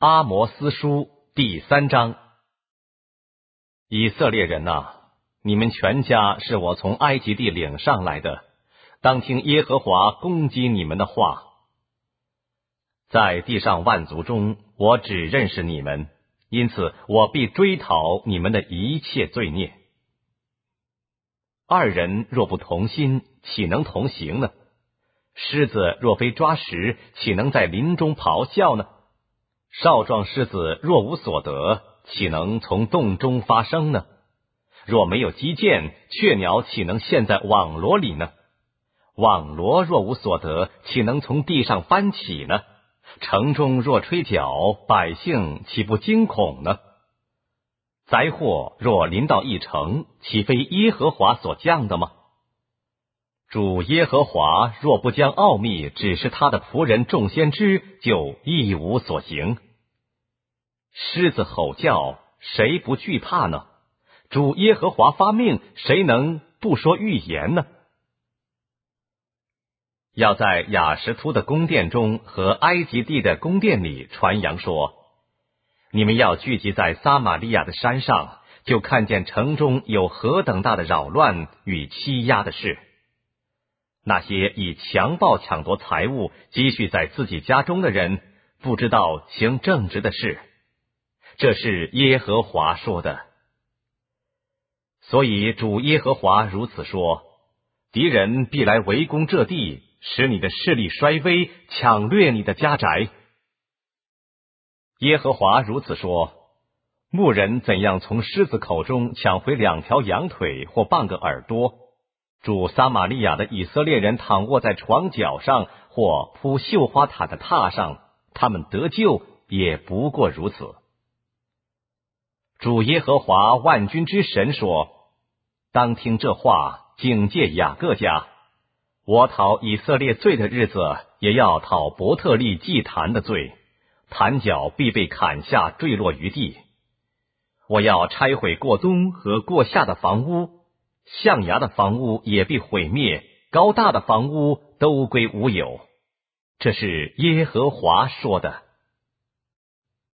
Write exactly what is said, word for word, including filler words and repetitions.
阿摩斯书第三章。以色列人啊，你们全家是我从埃及地领上来的，当听耶和华攻击你们的话。在地上万族中，我只认识你们，因此我必追讨你们的一切罪孽。二人若不同心，岂能同行呢？狮子若非抓食，岂能在林中咆哮呢？少壮狮子若无所得，岂能从洞中发声呢？若没有击剑，雀鸟岂能陷在网罗里呢？网罗若无所得，岂能从地上翻起呢？城中若吹角，百姓岂不惊恐呢？灾祸若临到一城，岂非耶和华所降的吗？主耶和华若不将奥秘指示他的仆人众先知，就一无所行。狮子吼叫，谁不惧怕呢？主耶和华发命，谁能不说预言呢？要在亚实突的宫殿中和埃及地的宫殿里传扬说，你们要聚集在撒玛利亚的山上，就看见城中有何等大的扰乱与欺压的事。那些以强暴抢夺财物积蓄在自己家中的人，不知道行正直的事。这是耶和华说的。所以主耶和华如此说，敌人必来围攻这地，使你的势力衰微，抢掠你的家宅。耶和华如此说，牧人怎样从狮子口中抢回两条羊腿或半个耳朵，主撒玛利亚的以色列人躺卧在床脚上，或铺绣花毯的榻上，他们得救也不过如此。主耶和华万军之神说，当听这话，警戒雅各家，我讨以色列罪的日子，也要讨伯特利祭坛的罪，坛角必被砍下坠落于地。我要拆毁过东和过夏的房屋，象牙的房屋也必毁灭，高大的房屋都归无有。这是耶和华说的。